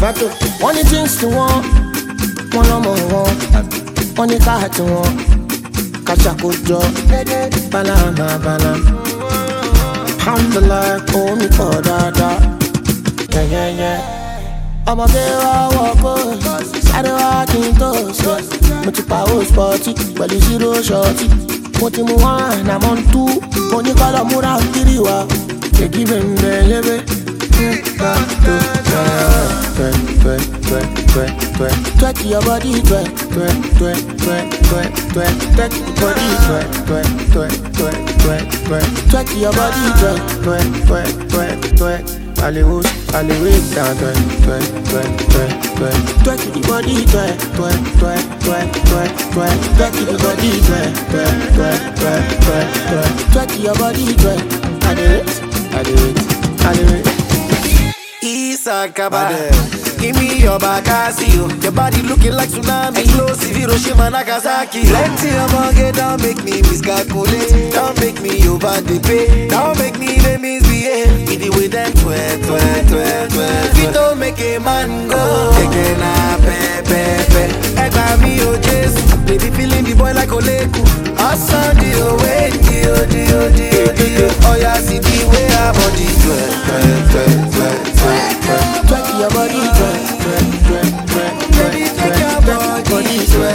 Vato, one things to one more one. One car to one. Catch a good job. Banana. Alhamdulillah, oh me for dada. Yeah. I'm a girl, walk on. I don't walk in toast. Much power sporty, but you zero shorty. What you want, I'm on two. When you call a mura, kiriwa. You give him baby. Twerk your body, twerk your body, twerk your body, twerk. Hollywood down, twerk the body, twerk the body, twerk your body, twerk. I do it. Isakaba, give me your Bakasio. Your body looking like tsunami, explosive Hiroshima, Nagasaki. Plenty of money, don't make me miscalculate. Don't make me over the pay. Don't make me the misbehave. With the way them twerk. We don't make a man go. Taking a pepe. Eba mi o Jesus. Baby feeling the boy like Oleku. Asan dio. Oh yeah, see the way our body twerk. Twerk your body, twerk. Baby, take your body, twerk.